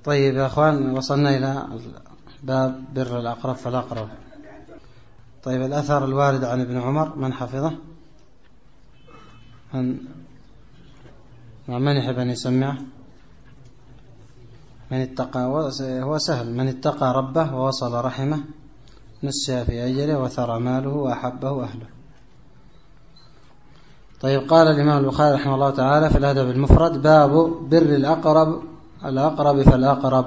طيب يا أخوان، وصلنا إلى باب بر الأقرب فالأقرب. طيب الأثر الوارد عن ابن عمر من حفظه؟ من يحب أن يسمعه؟ من اتقى، هو سهل: من اتقى ربه ووصل رحمه نسي في أجله وثرى ماله وأحبه أهله. طيب قال الإمام البخاري رحمه الله تعالى في الأدب المفرد: باب بر الأقرب فالأقرب،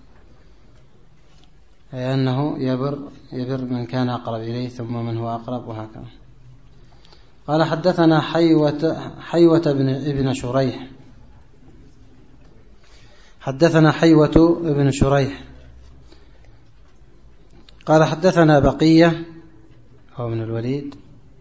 أي أنه يبر من كان أقرب إليه ثم من هو أقرب وهكذا. قال: حدثنا حيوة ابن شريح. حدثنا حيوة ابن شريح قال: حدثنا بقية هو من الوليد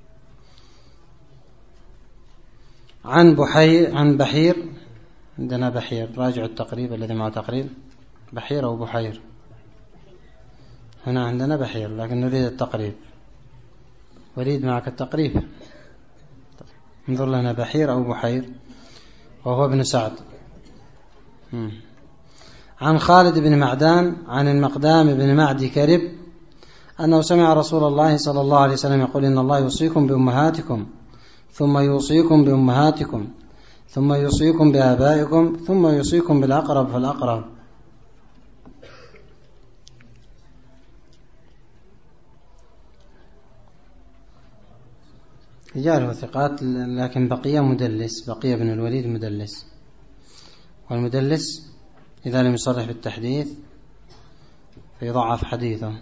عن بحير. عندنا بحير، راجع التقريب الذي معه تقريب، بحير أو بحير. هنا عندنا بحير لكن نريد التقريب. وليد معك التقريب، انظر لنا بحير أو بحير، وهو ابن سعد. عن خالد بن معدان عن المقدام بن معدي كرب أنه سمع رسول الله صلى الله عليه وسلم يقول: إن الله يوصيكم بأمهاتكم ثم يوصيكم بأمهاتكم ثم يوصيكم بآبائكم ثم يوصيكم بالأقرب فالأقرب. رجاله ثقات، لكن بقية بن الوليد مدلس، والمدلس إذا لم يصرح بالتحديث فيضعف حديثه.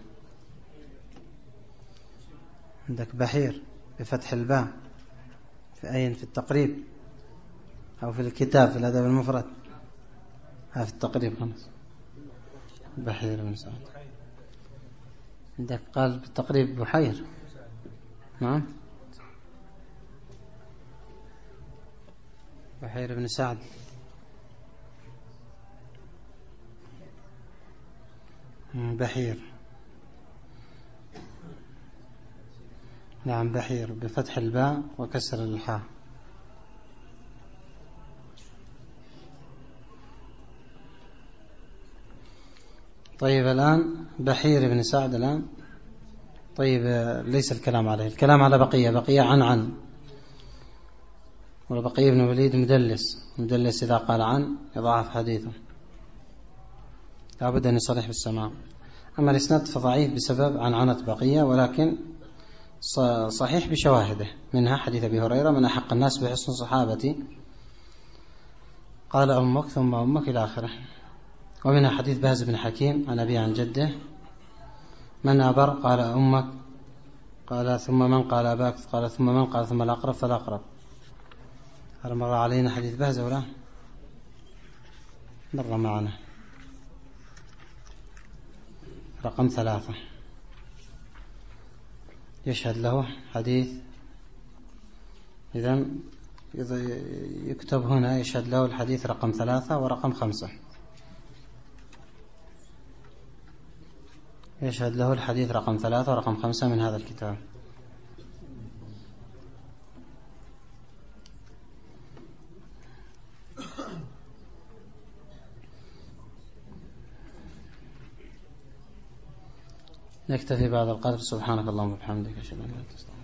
عندك بحير بفتح الباء في التقريب أو في الكتاب في الأدب المفرد؟ في التقريب خلاص. بحير بن سعد. عندك قال بالتقريب بحير. نعم، بحير بن سعد. بحير، نعم، بحير بفتح الباء وكسر الحاء. طيب الآن بحير بن سعد الآن. طيب ليس الكلام عليه، الكلام على بقية عن والبقية بن وليد مدلس إذا قال عن يضاعف حديثه، لابد أن يصرح بالسماع. أما الإسناد فضعيف بسبب عنعنة بقية، ولكن صحيح بشواهده، منها حديث أبي هريرة: من أحق الناس بحسن صحابتي قال أمك ثم أمك إلى آخره. ومنها حديث باز بن حكيم عن أبي عن جده: من أبر قال أمك، قال ثم من قال أباك، قال ثم من قال ثم الأقرب فالأقرب. هل مر علينا حديث باز ولا مر معنا؟ رقم 3 يشهد له حديث، إذن يكتب هنا يشهد له الحديث رقم 3 ورقم 5. يشهد له الحديث رقم 3 ورقم 5 من هذا الكتاب. نكتفي بهذا القدر. سبحانك اللهم وبحمدك، أشهد أن لا إله إلا أنت.